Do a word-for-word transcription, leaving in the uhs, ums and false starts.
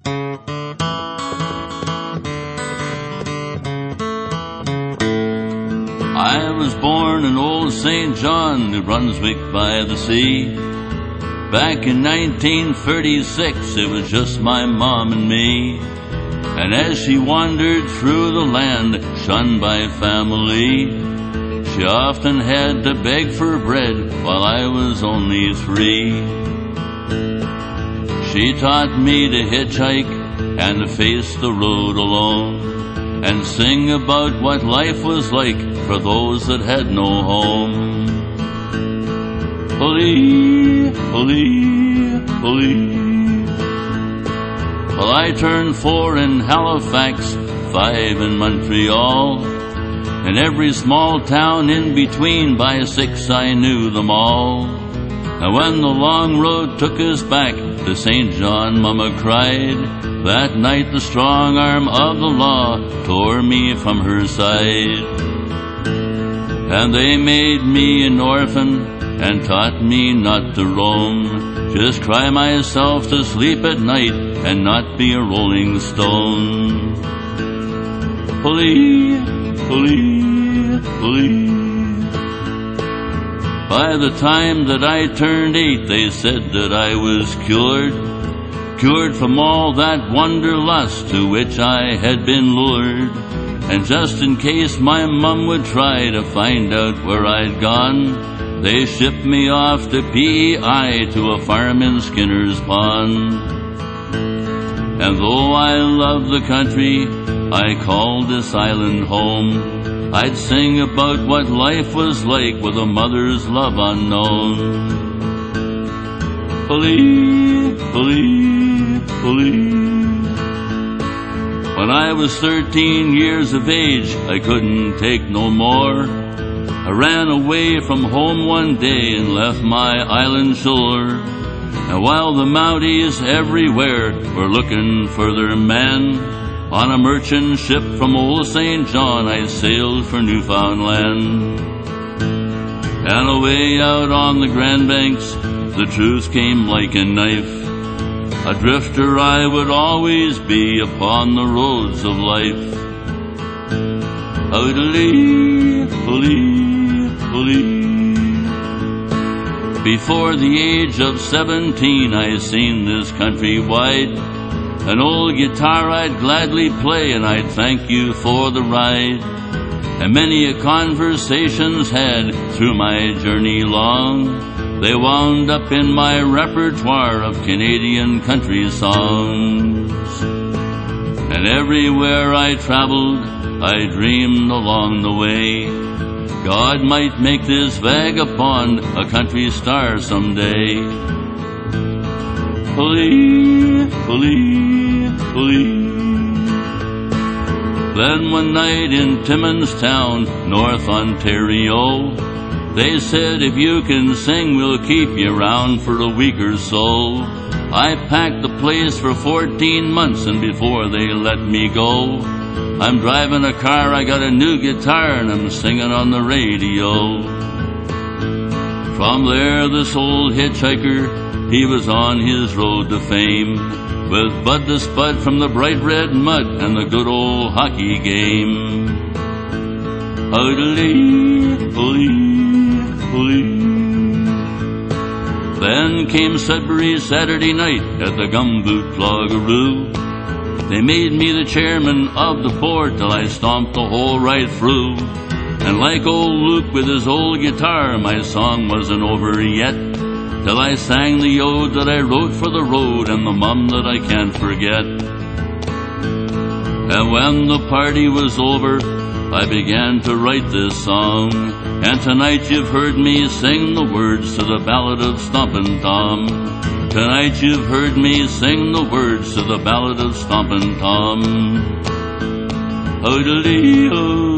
I was born in old Saint John, New Brunswick by the sea. Back in nineteen thirty-six, it was just my mom and me. And as she wandered through the land, shunned by family, she often had to beg for bread while I was only three. She taught me to hitchhike and to face the road alone, and sing about what life was like for those that had no home. Pulley, pulley, pulley. Well, I turned four in Halifax, five in Montreal, and every small town in between. By six I knew them all. And when the long road took us back to Saint John, Mama cried. That night the strong arm of the law tore me from her side. And they made me an orphan and taught me not to roam, just cry myself to sleep at night and not be a rolling stone. Pulley, pulley, pulley. By the time that I turned eight, they said that I was cured, cured from all that wanderlust to which I had been lured. And just in case my mum would try to find out where I'd gone, they shipped me off to P E I to a farm in Skinner's Pond. And though I love the country I called this island home, I'd sing about what life was like with a mother's love unknown. Pulley, pulley, pulley. When I was thirteen years of age, I couldn't take no more. I ran away from home one day and left my island shore. And while the Mounties everywhere were looking for their man, on a merchant ship from old Saint John I sailed for Newfoundland. And away out on the Grand Banks the truth came like a knife. A drifter I would always be upon the roads of life. Oodly, pulley, pulley. Before the age of seventeen I seen this country wide. An old guitar I'd gladly play, and I'd thank you for the ride. And many a conversations had through my journey long, they wound up in my repertoire of Canadian country songs. And everywhere I traveled, I dreamed along the way, God might make this vagabond a country star someday. Pulley, pulley, pulley. Then one night in Timmins Town, North Ontario, they said, if you can sing, we'll keep you round for a week or so. I packed the place for fourteen months, and before they let me go, I'm driving a car, I got a new guitar, and I'm singing on the radio. From there, this old hitchhiker, he was on his road to fame, with Bud the Spud from the bright red mud and the good old hockey game. Oodly, pulley, pulley. Then came Sudbury Saturday night at the Gumboot Cloggeroo. They made me the chairman of the board till I stomped the hole right through. And like old Luke with his old guitar, my song wasn't over yet, till I sang the ode that I wrote for the road and the mum that I can't forget. And when the party was over, I began to write this song, and tonight you've heard me sing the words to the ballad of Stompin' Tom. Tonight you've heard me sing the words to the ballad of Stompin' Tom. Oodly-oo.